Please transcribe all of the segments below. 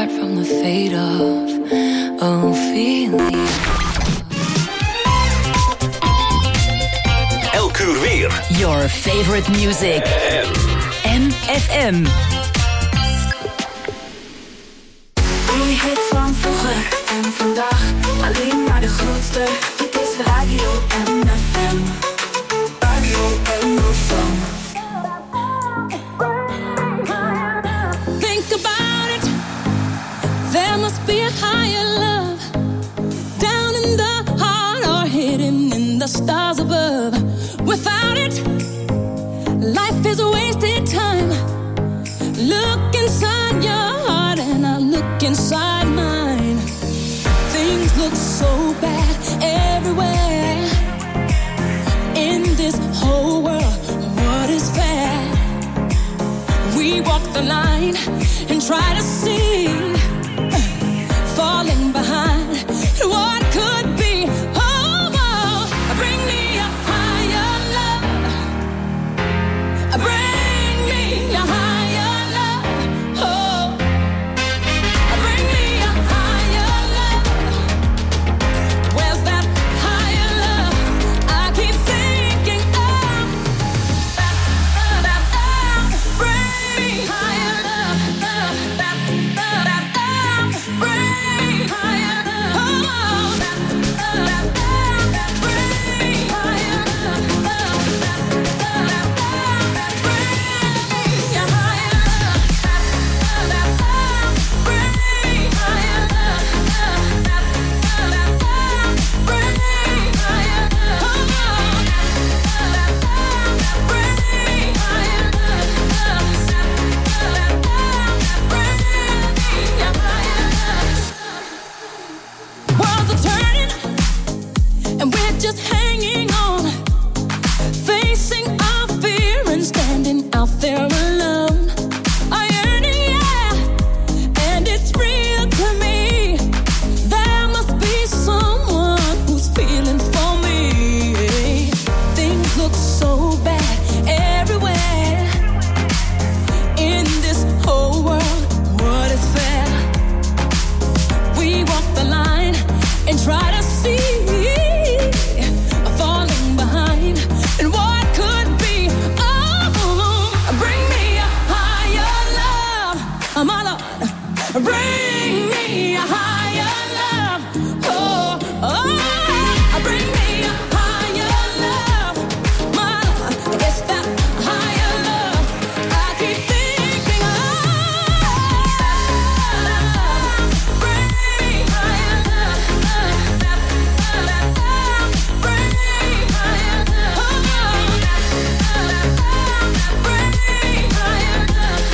apart from the fate of Ophelia. Elk uur weer. Your favorite music. MFM. Die hit van vroeger en vandaag. Alleen maar de grootste. Dit is Radio MFM. Radio MFM. Think about it. There must be a higher love. Down in the heart or hidden in the stars above. Without it, life is a wasted time. Look inside your heart and I look inside mine. Things look so bad everywhere. In this whole world, what is fair? We walk the line and try to see, falling behind what could be. Oh, oh, bring me a higher love. Bring me a higher love. Oh, bring me a higher love. Where's that higher love? I keep thinking of. Bring me higher love. Bring me higher love. Oh, bring me higher love. Worlds are turning, and we're just hanging on, facing our fear and standing out there alone. I yearning, yeah, and it's real to me. There must be someone who's feeling for me. Things look so bad everywhere. In this whole world, what is fair? We walk the line and try to see, falling behind and what could be. Oh, bring me a higher love, my Lord. Bring me a higher love. Oh, oh, bring me a higher love, my Lord. It's that higher love I keep thinking of. Bring me higher love. Bring me higher love. Bring me higher love.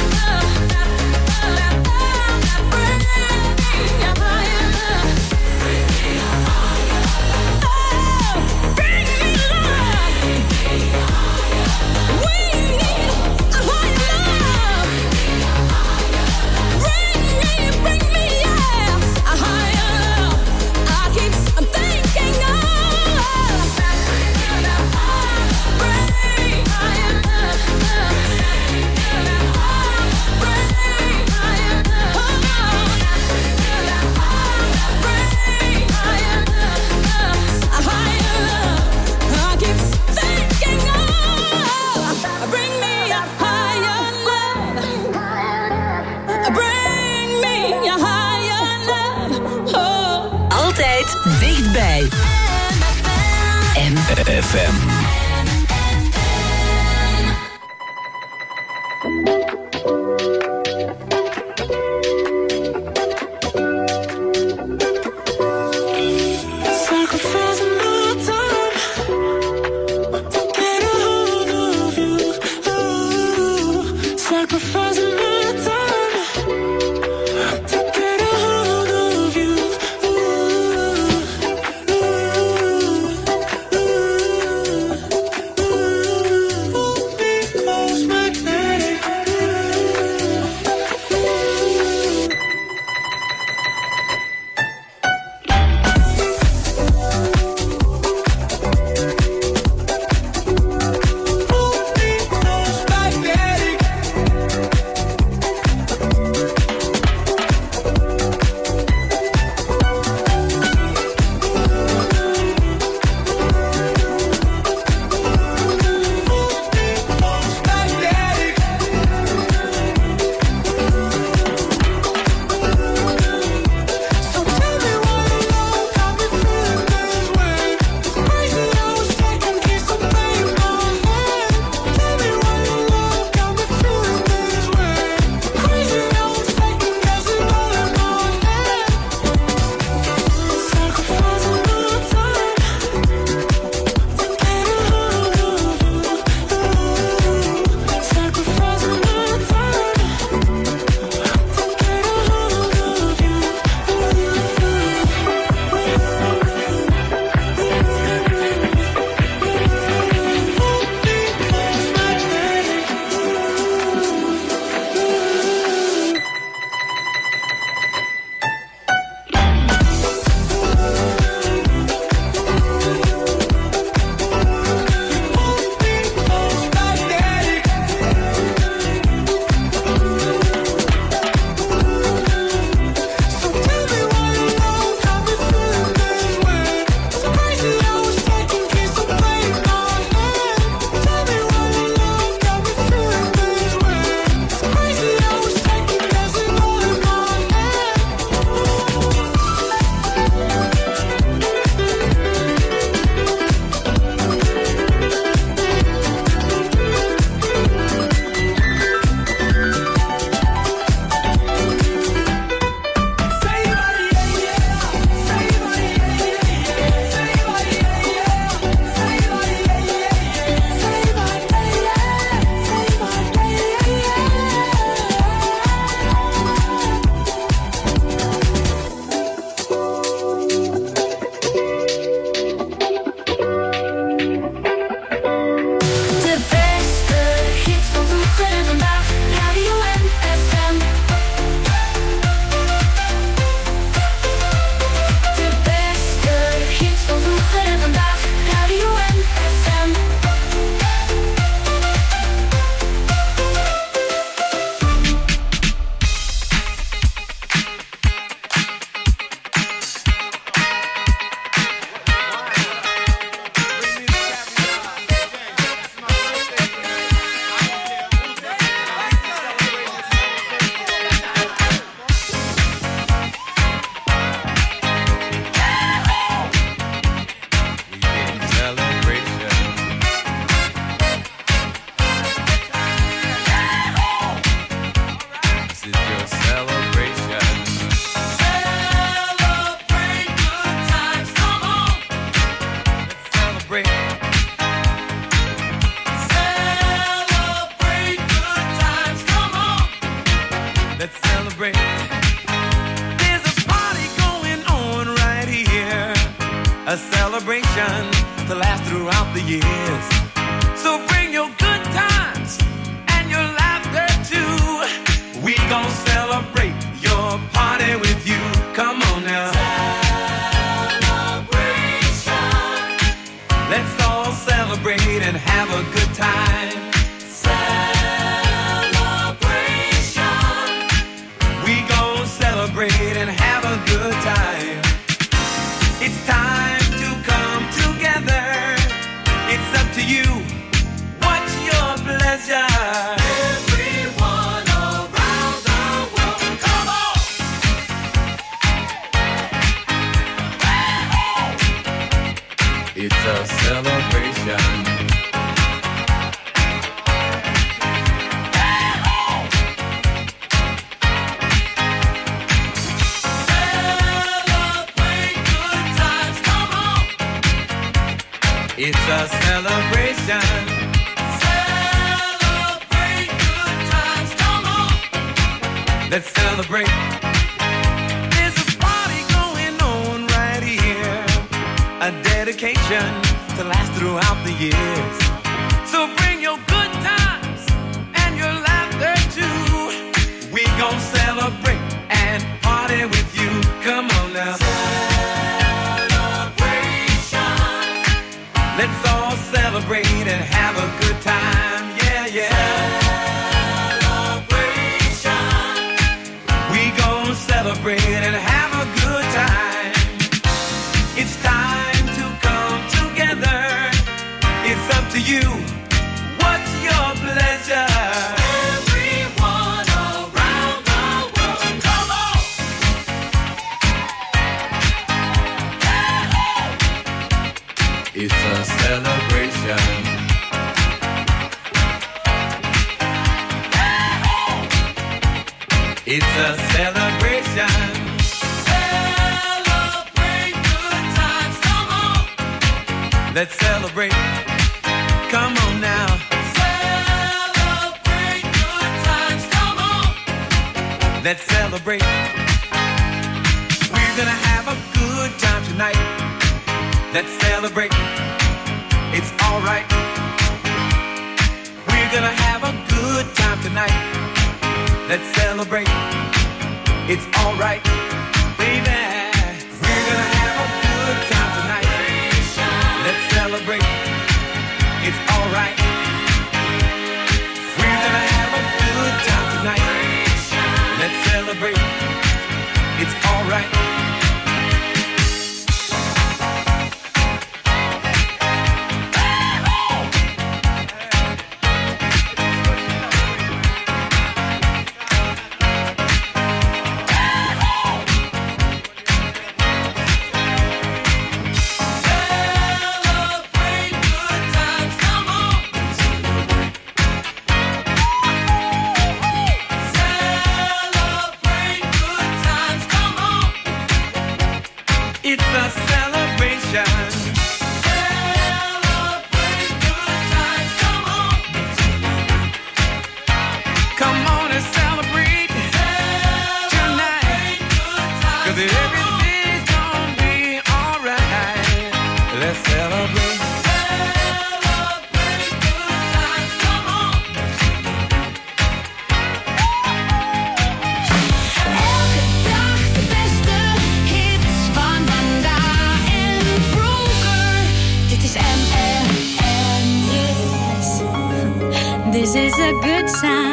Altijd dichtbij. FM. celebration to last throughout the years. So bring your good times and your laughter too. We gon' celebrate your party with you. Come on now. Celebration. Let's all celebrate and have a good time. Celebration. We gon' celebrate and have a good time. It's time to come together. It's up to you. What's your pleasure? Everyone around the world, come on! It's a celebration. It's a celebration. Celebrate good times, come on. Let's celebrate. There's a party going on right here. A dedication to last throughout the years. So bring your good times and your laughter too. We gon' celebrate and party with you. Come on now. Let's all celebrate and have a good time, yeah, yeah. Celebration. We gon' celebrate and have a good time. It's time to come together. It's up to you. What's your pleasure? Everyone around the world, come on. It's a celebration. It's a celebration. Celebrate good times, come on. Let's celebrate. Come on now. Celebrate good times, come on. Let's celebrate. We're gonna have a good time tonight. Let's celebrate. It's alright. We're gonna have a good time tonight. Let's celebrate. It's alright, baby. We're gonna have a good time tonight. Let's celebrate. It's alright. We're gonna have a good time tonight. Let's celebrate. It's alright. This is a good sign.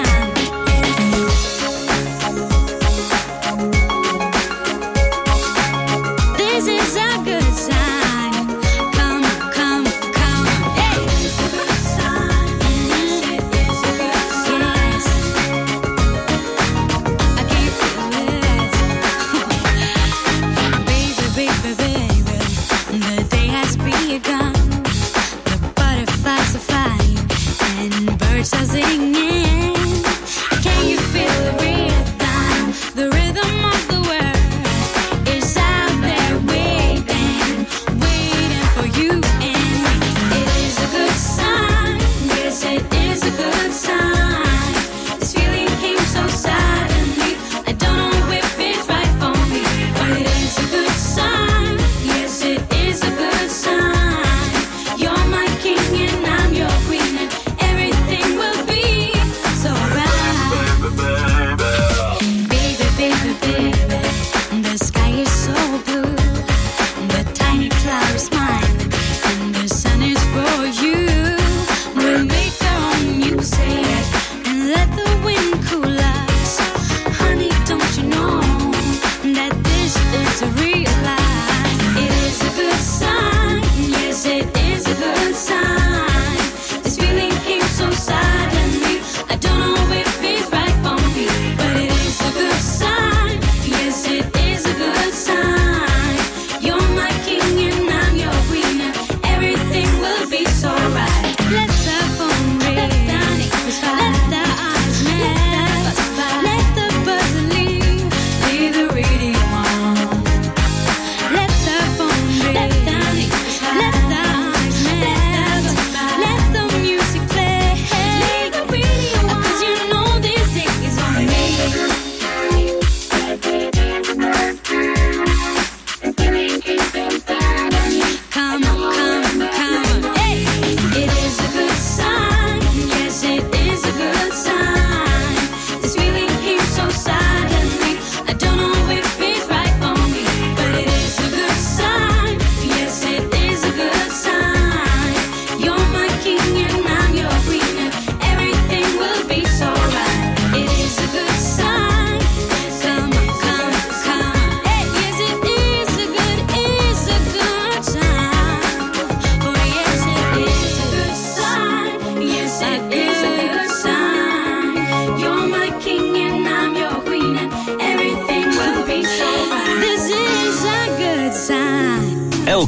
This is a good sign. Come, come, come. Hey! It's a good sign. It is a good sign. Yes. I can feel it. Baby, baby, baby. The day has begun. The butterflies are flying and birds are singing. Can you feel the rhythm? The rhythm of the world is out there waiting, waiting for you and me. It is a good sign. Yes, it is a good sign. This feeling came so suddenly. I don't know if it's right for me, but it is a good sign. Yes, it is a good sign.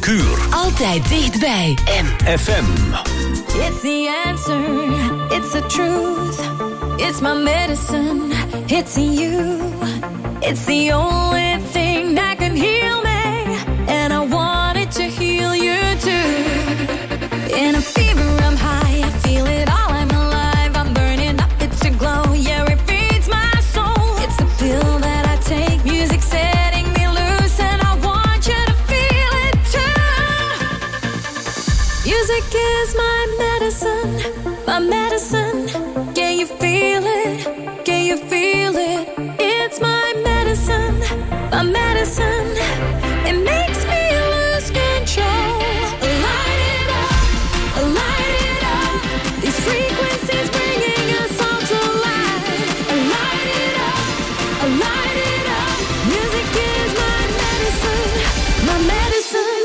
Kuur. Altijd dichtbij. FM. It's the answer, it's the truth. It's my medicine, it's in you. It's the only thing that can heal me. And I want it to heal you too. In a fever I'm high, I feel it all, I'm alive. I'm burning up, it's a glow, yeah, it feeds my soul. It's the pill that I take, music setting me loose. And I want you to feel it too. Music is my medicine, my medicine. Can you feel it? Can you feel it? It's my medicine, my medicine. It makes me lose control. Light it up. These frequencies bringing us all to life. Light it up. Music is my medicine, my medicine.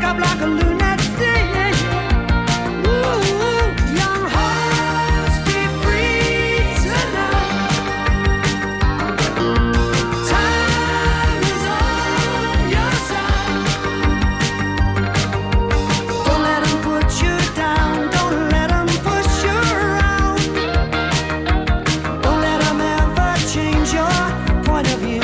up like a lunatic. Ooh, young hearts be free tonight. Time is on your side. Don't let them put you down. Don't let them push you around. Don't let them ever change your point of view.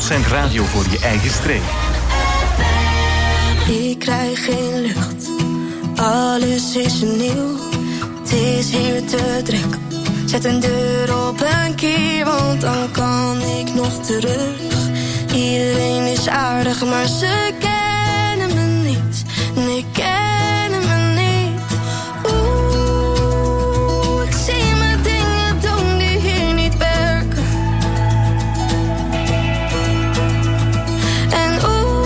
100% radio voor je eigen streek. Ik krijg geen lucht, alles is nieuw. Het is hier te druk. Zet een deur op een kier, want dan kan ik nog terug. Iedereen is aardig, maar ze kennen me niet. Nee, kennen me niet. Oeh, ik zie me dingen doen die hier niet werken. En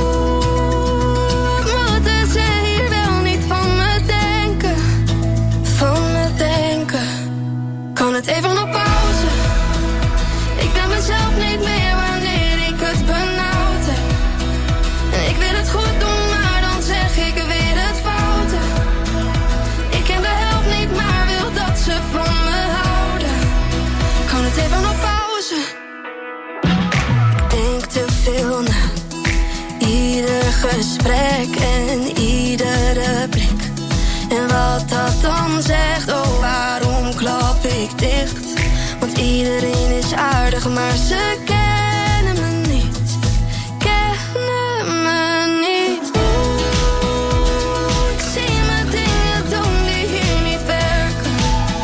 wat moeten ze hier wel niet van me denken? Van me denken. Kan het even op pauze? Ik ben mezelf niet meer wanneer ik het benauwd heb. En ik wil het goed doen, maar dan zeg ik weer het foute. Ik ken de helft niet, maar wil dat ze van me houden. Kan het even op pauze? Ik denk te veel na. Ieder gesprek en iedere blik. En wat dat dan zegt, oh waarom klap ik dicht? Want iedereen is aardig, maar ze kennen me niet. Kennen me niet. Oeh, ik zie me dingen doen die hier niet werken.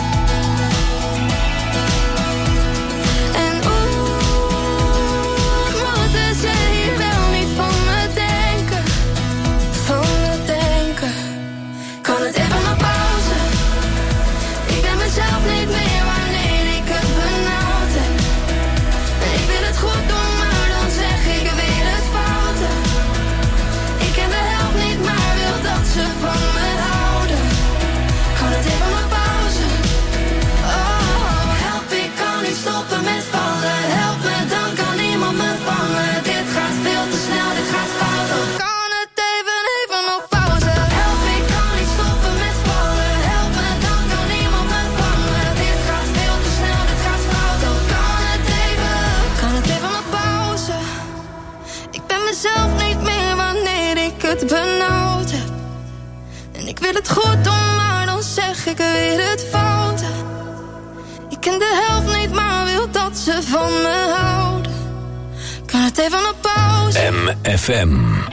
En moeten ze hier wel niet van me denken? Van me denken. Kan het even op pauze? Ik ben mezelf niet meer wanneer ik het benauwd heb. En ik wil het goed doen, maar dan zeg ik weer het foute. Ik ken de helft niet, maar wil dat ze van me houden. Kan het even op pauze? Oh, help, ik kan niet stoppen met vallen. Help me, dan kan niemand me vangen. Dit gaat veel te snel, dit gaat fout. Oh, kan het even op pauze? Help, ik kan niet stoppen met vallen. Help me, dan kan niemand me vangen. Dit gaat veel te snel, dit gaat fout. Oh, kan het even op pauze? Ik ben mezelf niet meer wanneer ik het benauwd heb. En ik wil het goed doen, maar dan zeg ik weer het foute. Ik ken de helft niet, maar wil dat ze van me houden. Kan het even op pauze? MFM.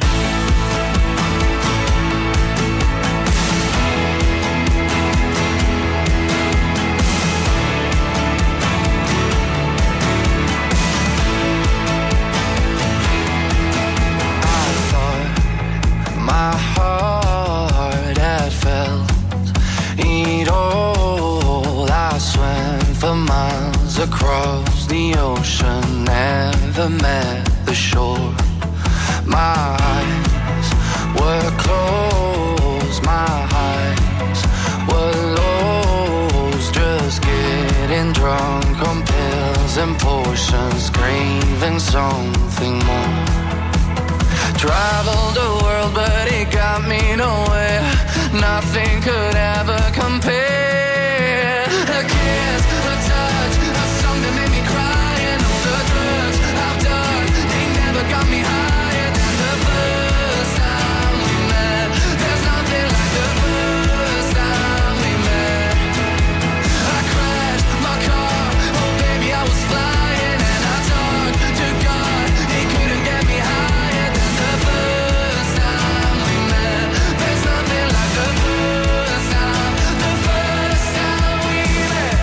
My heart had felt it all. I swam for miles across the ocean, never met the shore. My eyes were closed, my eyes were lost, just getting drunk on pills and potions, craving something more. Traveled the world, but it got me nowhere. Nothing could ever compare. A kiss, a touch, a song that made me cry, and all the drugs I've done, they never got me higher than the first time we met. There's nothing like the first time we met. I crashed my car, oh baby I was flying, and I talked to God, he couldn't get me higher than the first time we met. There's nothing like the first time we met.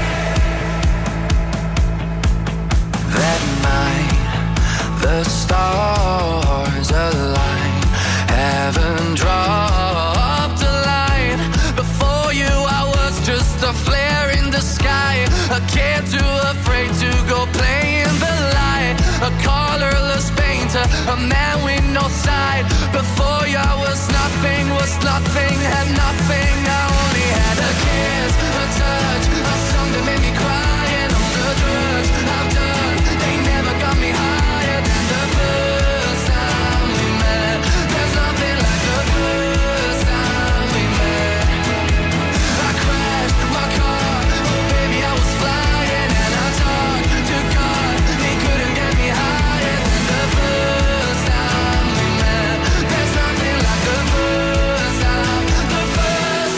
That night, the stars aligned, heaven dropped a line. Before you I was just a flare in the sky, a kid too afraid to go play in the light, a colorless painter, a man with no side. Before you I was nothing, had nothing. I only had a kiss, a touch, a song that made me cry, and all the drugs I've done, they never got me higher than the first time we met. There's nothing like the first time we met. I crashed my car, oh baby I was flying, and I talked to God, he couldn't get me higher than the first time we met. There's nothing like the first time we met.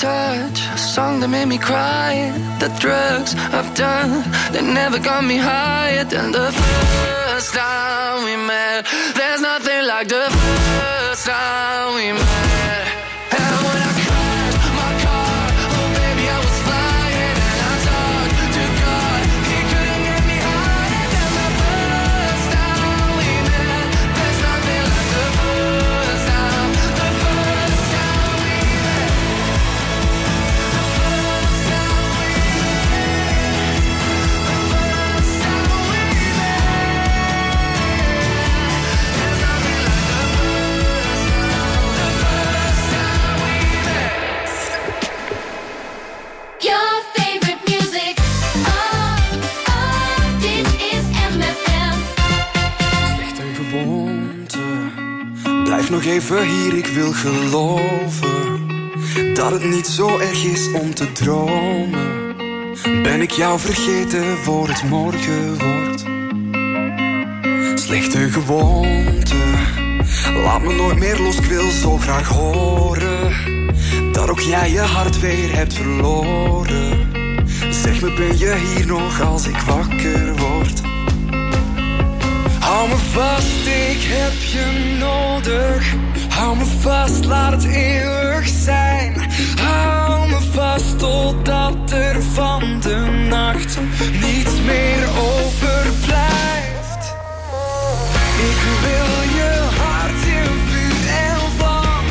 touch, a song that made me cry. The drugs I've done, they never got me higher than the first time we met. There's nothing like the first time we met. And when I crashed my car, oh baby I was flying. And I talked to God, he couldn't get me higher than the first time we met. There's nothing like the first time, the first time we met. The first time we met. The first time we met. There's nothing like the first time, the first time we met. Your favorite music. Dit is MFM. Slechte gewoonte. Blijf nog even hier, ik wil geloven dat het niet zo erg is om te dromen. Ben ik jou vergeten voor het morgen wordt? Slechte gewoonte. Laat me nooit meer los, ik wil zo graag horen dat ook jij je hart weer hebt verloren. Zeg me, ben je hier nog als ik wakker word? Hou me vast, ik heb je nodig. Hou me vast, laat het eeuwig zijn. Hou me vast totdat er van de nacht niets meer overblijft. Ik wil je hart in vuur en vlam.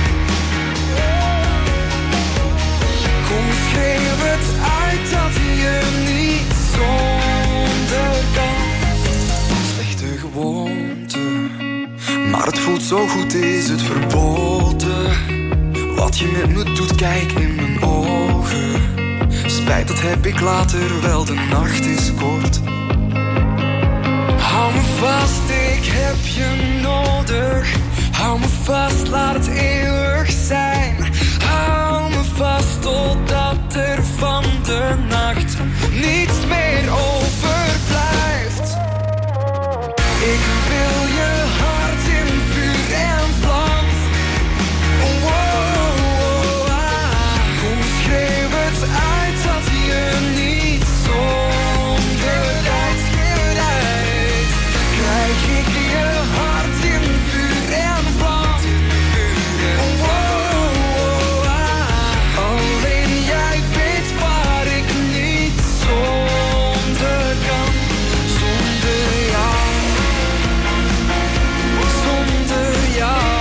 Kom, schreeuw het uit dat je niet zonder kan. Slechte gewoonte, maar het voelt zo goed, is het verboden. Wat je met me doet, kijk in mijn ogen. Spijt, dat heb ik later wel, de nacht is kort. Hou me vast, ik heb je nodig. Hou me vast, laat het eeuwig zijn. Hou me vast totdat er van de nacht niets meer overblijft. Ik wil je hart in vuur en vlam. Oh, oh, oh, ah. Kom, schreeuw het uit dat je niet zonder tijd schreeuwt. Krijg ik je hart in vuur en vlam. Oh, oh, oh, ah. Alleen jij weet waar ik niet zonder kan. Zonder jou. Zonder jou.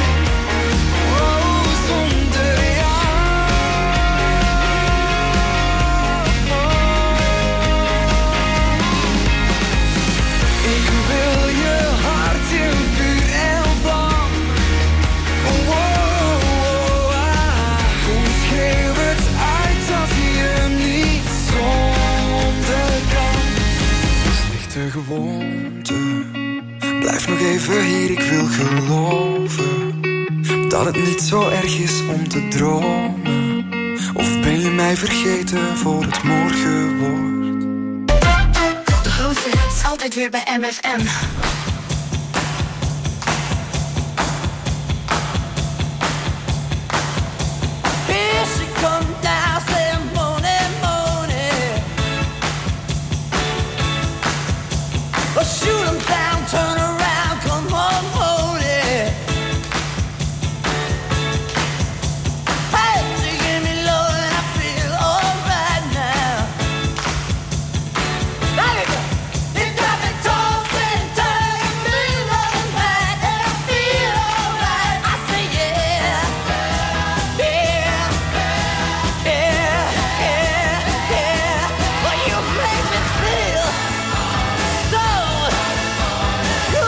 Oh, zonder jou. Ik wil je hart in vuur en vlam. Oh, oh, oh, ah. Kom, schreeuw het uit dat je niet zonder kan. Slechte gewoonte. Blijf nog even hier, ik wil geloven dat het niet zo erg is om te dromen. Of ben je mij vergeten voor het morgen wordt? De grootste hits altijd weer bij MFM. Here she comes down, saying morning, morning. Well, shoot 'em down, turn around, come on, hold it. Hey, she give me love and I feel alright now. There you go. It got me tossing, turning, me loving back, and I feel alright. I say yeah, yeah, yeah, yeah, yeah. Well, you make me feel so good.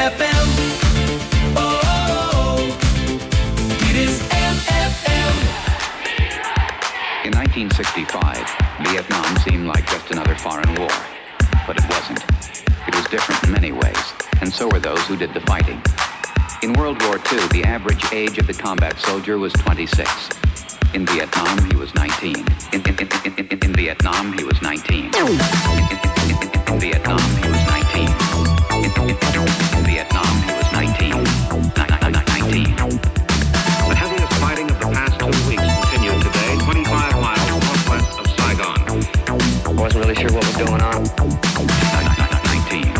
MFM. Oh, it is MFM. In 1965, Vietnam seemed like just another foreign war. But it wasn't. It was different in many ways, and so were those who did the fighting. In World War II, the average age of the combat soldier was 26. In Vietnam, he was 19. In Vietnam, he was 19. In Vietnam, he was 19. In Vietnam, he was 19. 19. The heaviest fighting of the past 2 weeks continued today, 25 miles northwest of Saigon. I wasn't really sure what was going on. 19.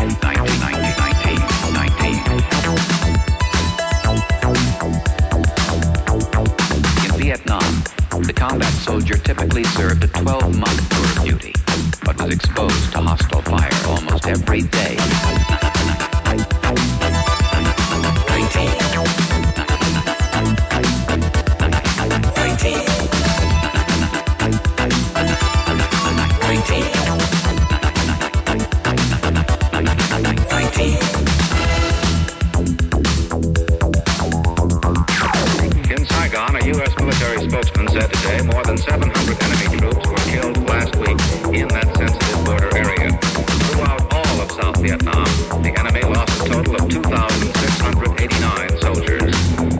In Vietnam, the combat soldier typically served a 12-month tour of duty, but was exposed to hostile fire almost every day. 19. In Saigon, a U.S. military spokesman said today more than 700 enemy troops were killed last week in that sensitive border area. Throughout all of South Vietnam, the enemy lost a total of 2,689 soldiers.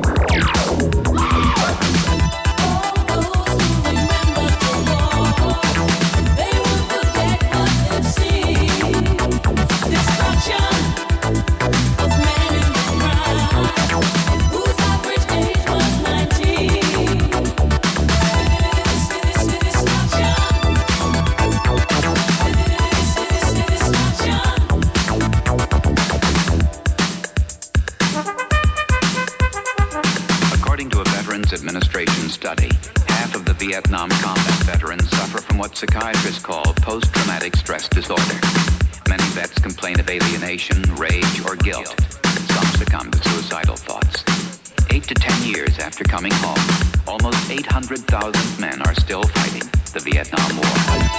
Administration study, half of the Vietnam combat veterans suffer from what psychiatrists call post-traumatic stress disorder. Many vets complain of alienation, rage, or guilt. Some succumb to suicidal thoughts. 8 to 10 years after coming home, almost 800,000 men are still fighting the Vietnam War.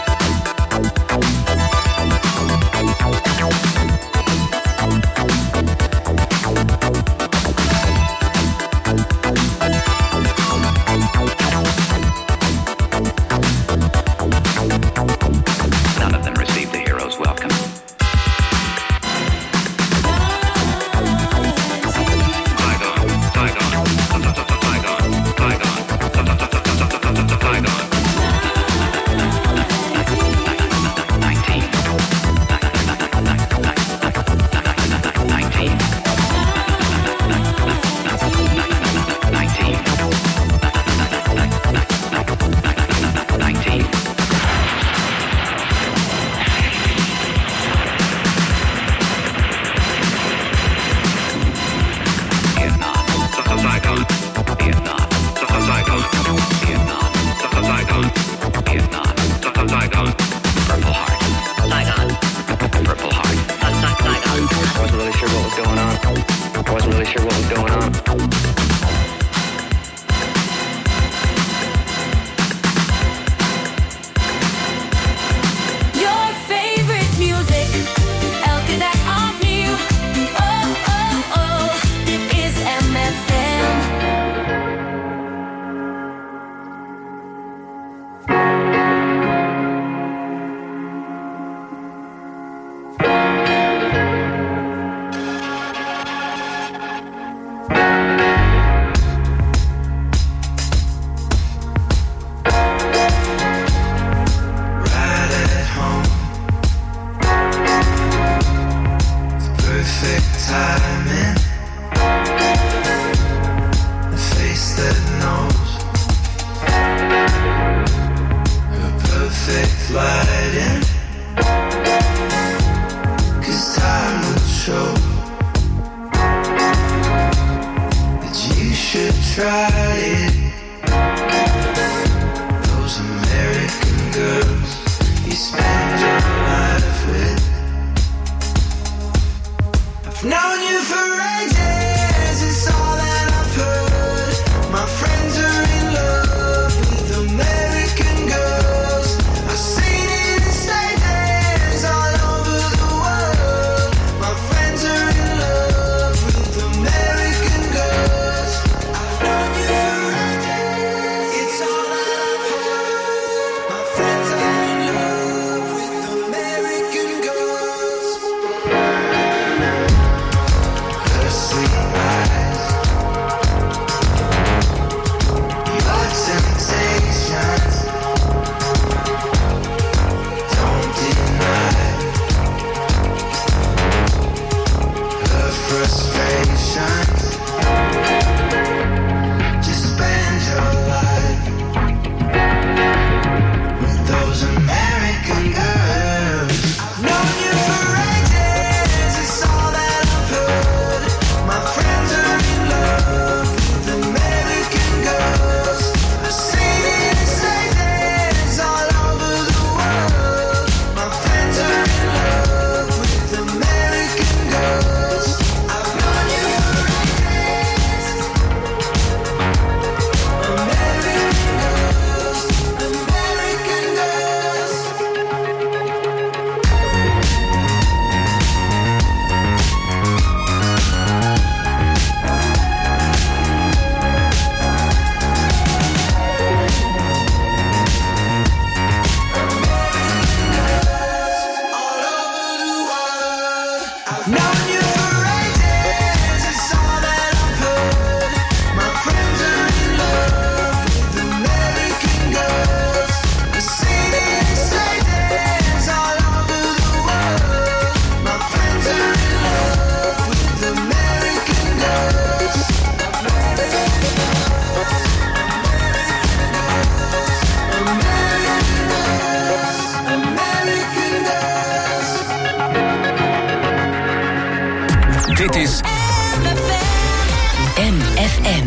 None of them received the hero's welcome. Love Dit is MFM.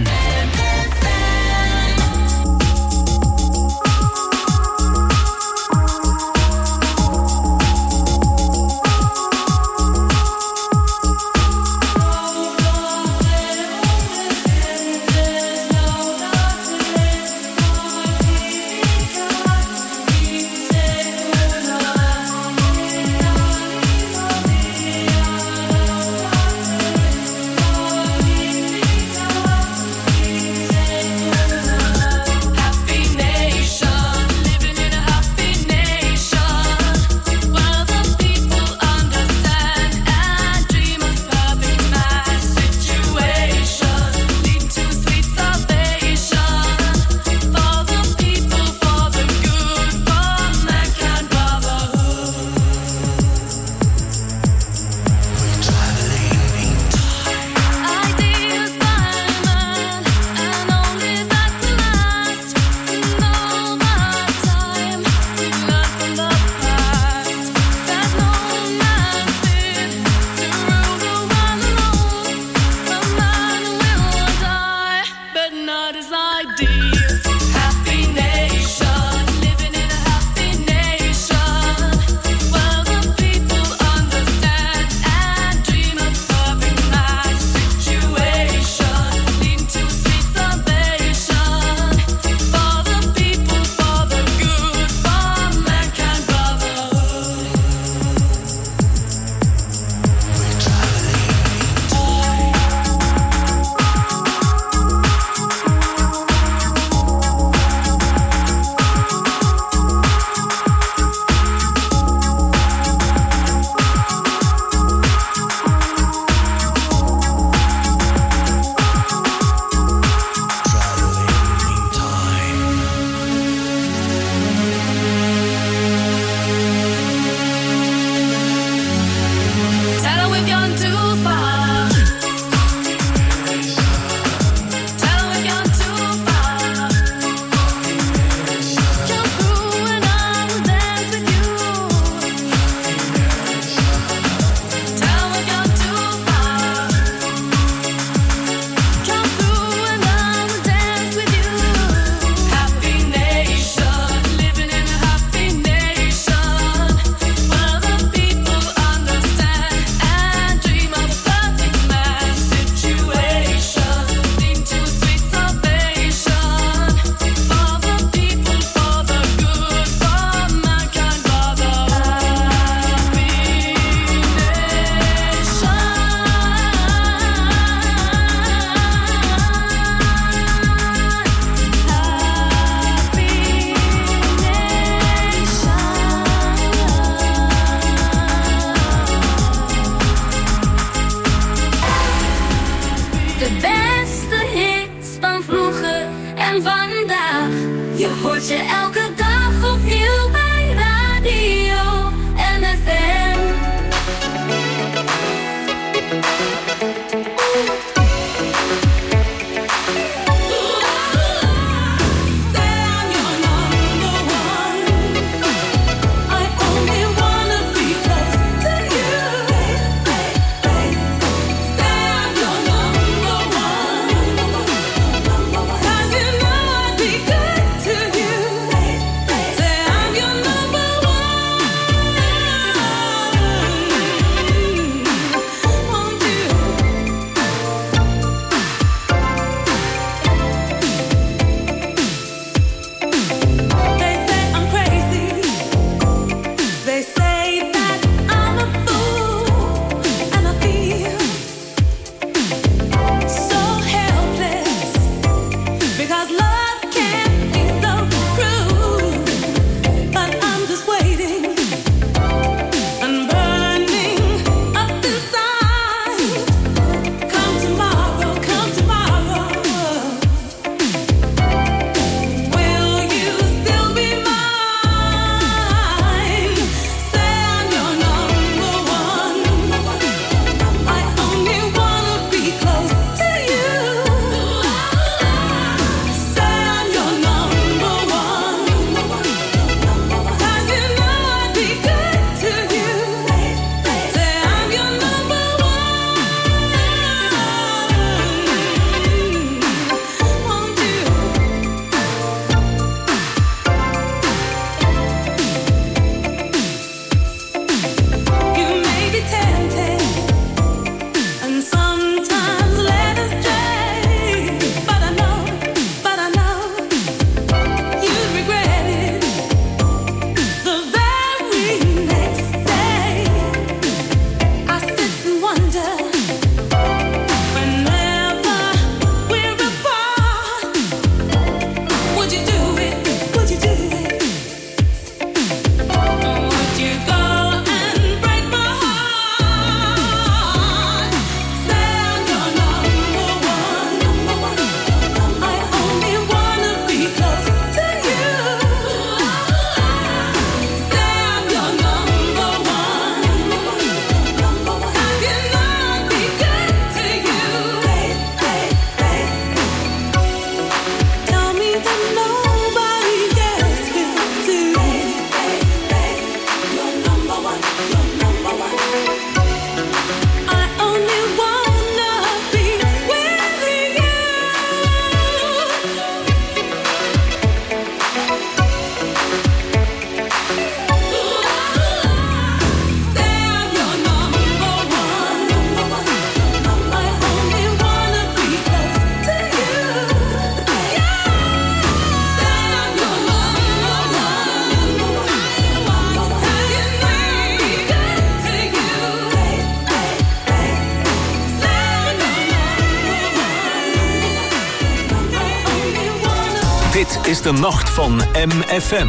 Dit is de nacht van MFM.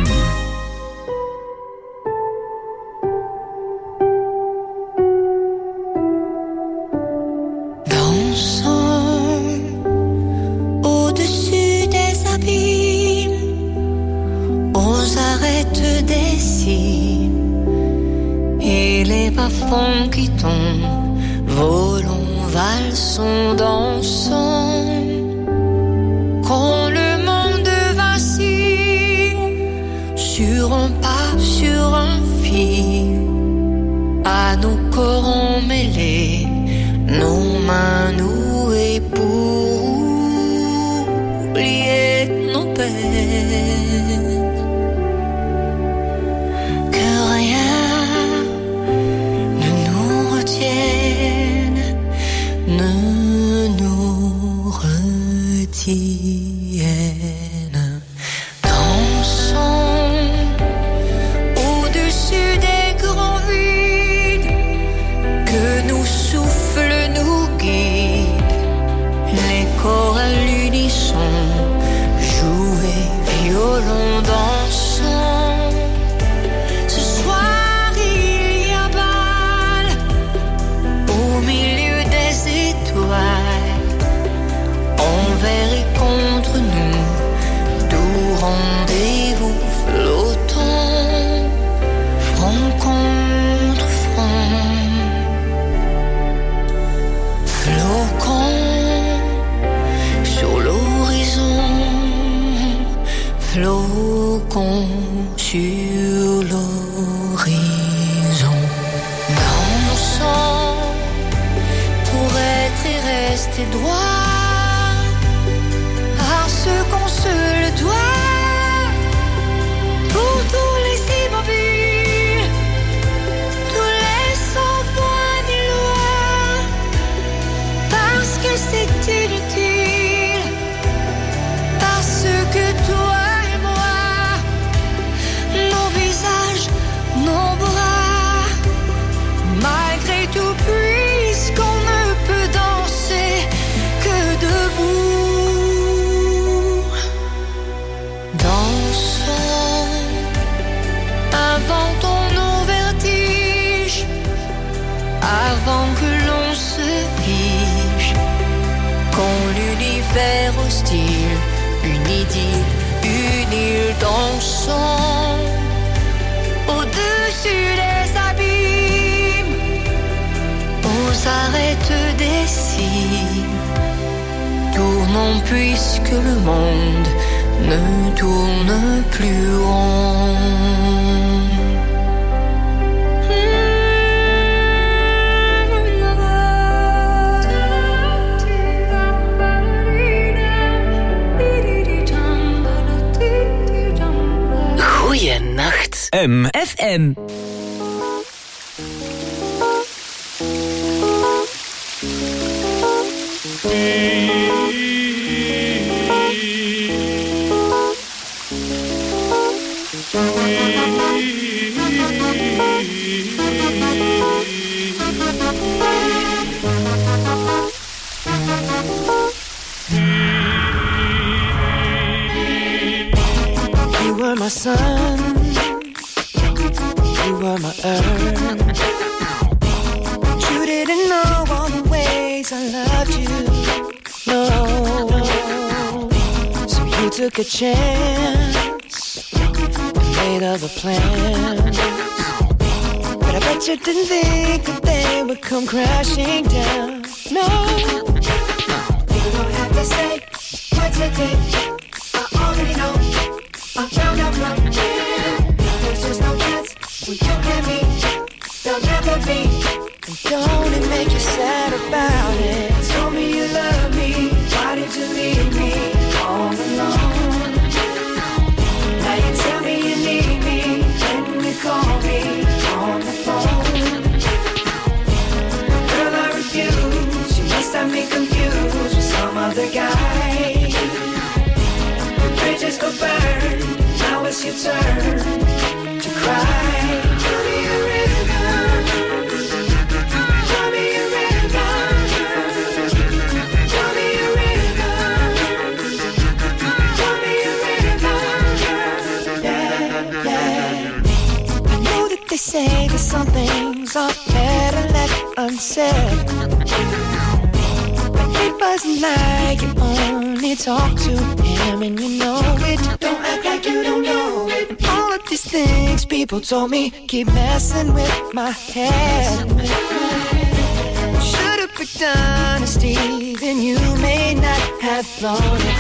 Au-dessus des abîmes, aux arêtes des cimes, et les bas-fonds qui tombent, volons, valsons, dansons. Quand le monde vacille, sur un pas, sur un fil, à nos corps emmêlés, nos mains nouées pour oublier nos peines. Que rien ne nous retienne, ne nous retienne. Dansons au-dessus des grands vides, que nos souffles nous guident, les corps à l'unisson, jouer, violon, dansons. Ce soir il y a bal au milieu des étoiles, envers et contre nous, doux rendez-vous flottants, front contre front, flocons sur l'horizon, flocons sur l'horizon. Dansons pour être et rester droit à ce qu'on se le doit. Pour tous les immobiles, tous les sans voix ni loi, parce que c'est inutile, parce que toi et moi, nos visages, nos bras, malgré tout, puisqu'on ne peut danser que debout. Dansons, inventons nos vertiges, avant que l'on se fige. Quand l'univers hostile, une idylle, une île, dansons au-dessus des abîmes, aux arêtes des cimes, tournons puisque le monde ne tourne plus rond. Goeienacht. MFM. You were my sun, you were my earth. You didn't know all the ways I loved you, no. So you took a chance and made other plans, but I bet you didn't think that they would come crashing down, no. You don't have to say what you did, I already know. I found out from here, there's just no chance when you and me, there'll never be. And don't it make you sad about it? Told me you love me, why did you leave me all alone? Now you tell me you need me, when you call me on the phone. Girl, I refuse, you must have me confused with some other guy. The bridges go burn, now it's your turn to cry. Tell me a river, tell me a river, tell me a river, tell me a river. said. But it wasn't like you only talk to him and you know it. Don't act like you don't know it. And all of these things people told me keep messing with my head. Should've picked honesty, then you may not have thought it.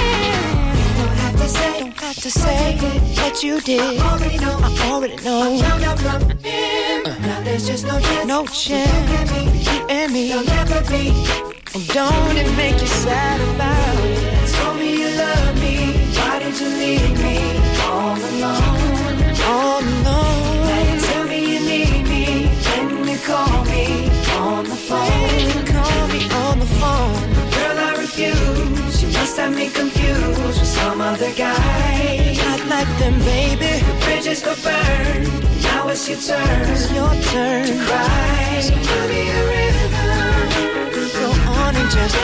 Don't have to say what you did. I already know. I found out from him. Now there's just no chance. You and me, you'll never be. And don't it make you sad about it? Told me you love me. Why did you leave me all alone? All alone. Now you tell me you need me. When you call me on the phone. Call me on the phone. Girl, I refuse. You must have me confused with some other guy. Not like them, baby. The bridges go burned. Now it's your turn. It's your turn to cry. So give me a rhythm. Go on and just